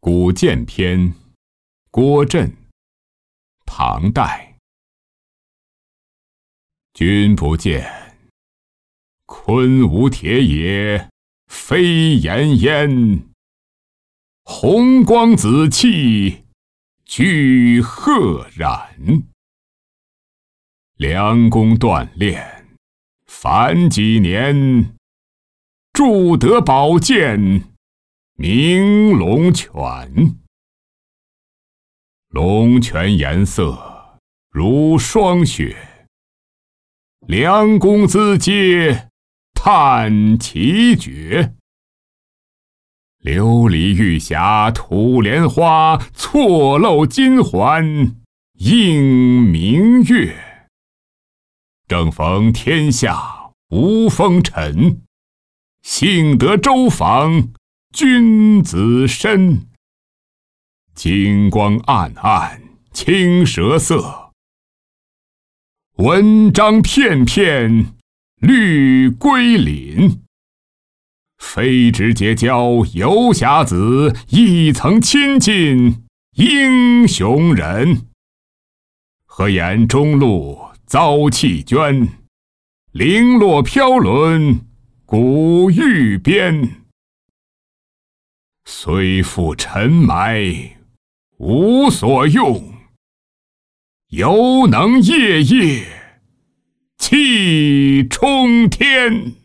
古剑篇，郭震，唐代。君不见，昆吾铁也，非炎烟。红光紫气，俱赫然。良弓锻炼，凡几年。铸得宝剑，名龙泉。龙泉颜色如霜雪，良弓自接，叹奇绝。琉璃玉匣吐莲花，错漏金环映明月。正逢天下无风尘，幸得周访君子身。金光暗暗青蛇色，文章片片绿龟鳞。非直结交游侠子，亦曾亲近英雄人。何言中路遭弃捐，零落飘沦古玉边。虽负尘埋无所用，犹能夜夜气冲天。